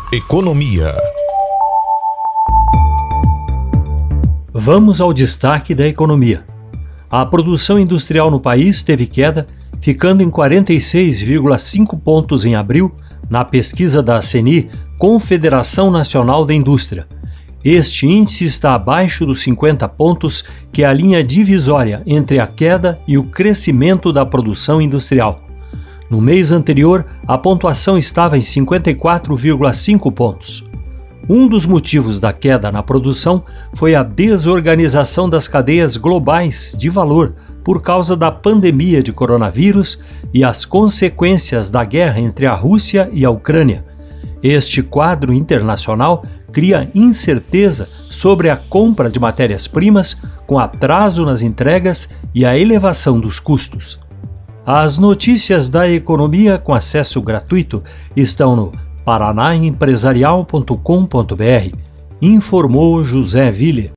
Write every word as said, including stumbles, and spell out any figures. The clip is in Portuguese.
Economia. Vamos ao destaque da economia. A produção industrial no país teve queda, ficando em quarenta e seis vírgula cinco pontos em abril, na pesquisa da C N I, Confederação Nacional da Indústria. Este índice está abaixo dos cinquenta pontos, que é a linha divisória entre a queda e o crescimento da produção industrial. No mês anterior, a pontuação estava em cinquenta e quatro vírgula cinco pontos. Um dos motivos da queda na produção foi a desorganização das cadeias globais de valor por causa da pandemia de coronavírus e as consequências da guerra entre a Rússia e a Ucrânia. Este quadro internacional cria incerteza sobre a compra de matérias-primas, com atraso nas entregas e a elevação dos custos. As notícias da economia com acesso gratuito estão no paraná empresarial ponto com ponto br, informou José Ville.